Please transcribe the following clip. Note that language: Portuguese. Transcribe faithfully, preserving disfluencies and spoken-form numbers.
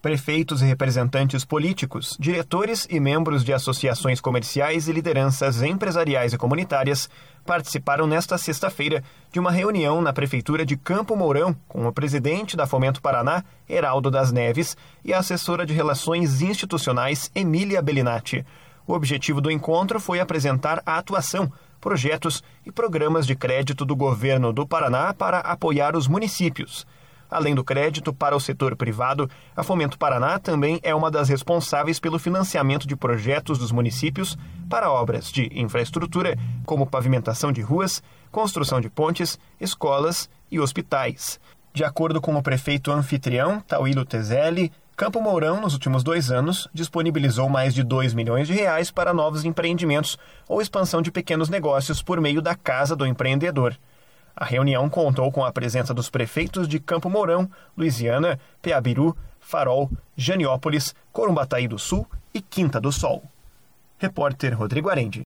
Prefeitos e representantes políticos, diretores e membros de associações comerciais e lideranças empresariais e comunitárias participaram nesta sexta-feira de uma reunião na Prefeitura de Campo Mourão com o presidente da Fomento Paraná, Heraldo das Neves, e a assessora de Relações Institucionais, Emília Bellinati. O objetivo do encontro foi apresentar a atuação, projetos e programas de crédito do governo do Paraná para apoiar os municípios. Além do crédito para o setor privado, a Fomento Paraná também é uma das responsáveis pelo financiamento de projetos dos municípios para obras de infraestrutura, como pavimentação de ruas, construção de pontes, escolas e hospitais. De acordo com o prefeito anfitrião, Tauílio Tezelli, Campo Mourão, nos últimos dois anos, disponibilizou mais de dois milhões de reais para novos empreendimentos ou expansão de pequenos negócios por meio da Casa do Empreendedor. A reunião contou com a presença dos prefeitos de Campo Mourão, Luisiana, Peabiru, Farol, Janiópolis, Corumbataí do Sul e Quinta do Sol. Repórter Rodrigo Arendi.